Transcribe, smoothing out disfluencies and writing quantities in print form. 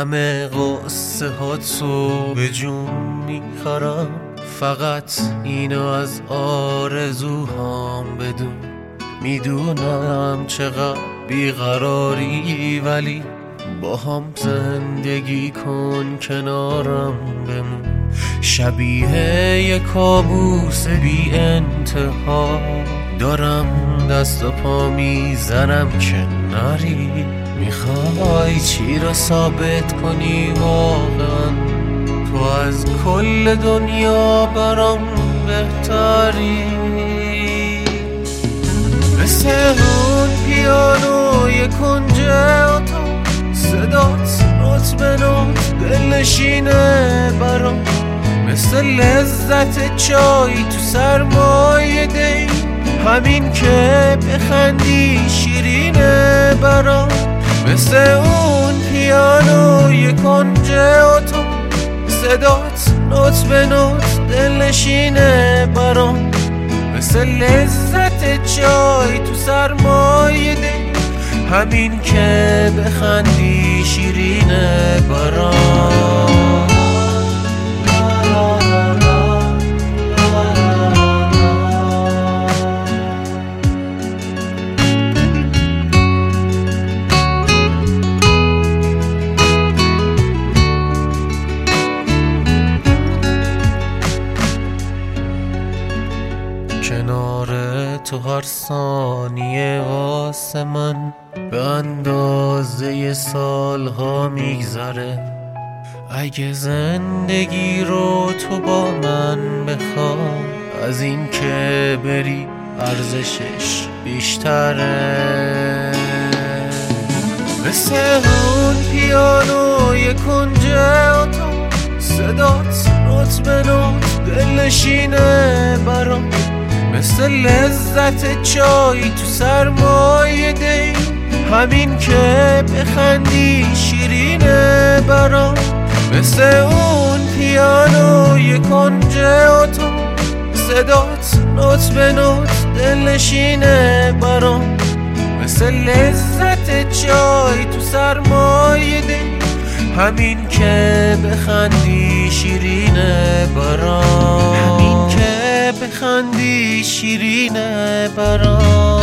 همه قصه ها تو به جون میخورم، فقط اینو از آرزوهام بدون. میدونم چقدر بیقراری، ولی با هم زندگی کن، کنارم بمون. شبیه یه کابوس بی انتها، دارم دست و پا میزنم کناری. میخوای چی رو ثابت کنی واقعا؟ تو از کل دنیا برام بهتری. مثل اون پیانوی کنج اتاق، صدات نوت به نوت دلنشینه برام. مثل لذت چای تو سرمایه دی، همین که بخندی شیرینه برام. مثل اون پیانوی کنج اتاق، صدات نوت به نوت دلنشینه برام. مثل لذت چای تو سرمایه دی، همین که بخندی شیرینه برام. کنار تو هر ثانیه واسه من به اندازه سالها میگذره. اگه زندگی رو تو با من بخوای، از این که بری ارزشش بیشتره. مثل اون پیانوی کنج اتاق، صدات نوت به نوت دلنشینه برام. مثل لذت چای تو سرمایه دی، همین که بخندی شیرینه برام. مثل اون پیانوی کنج اتاق، صدات نوت به نوت دلنشینه برام. مثل لذت چای تو سرمایه دی، همین که بخندی شیرینه برام. همین که بخندی شیرینه برام.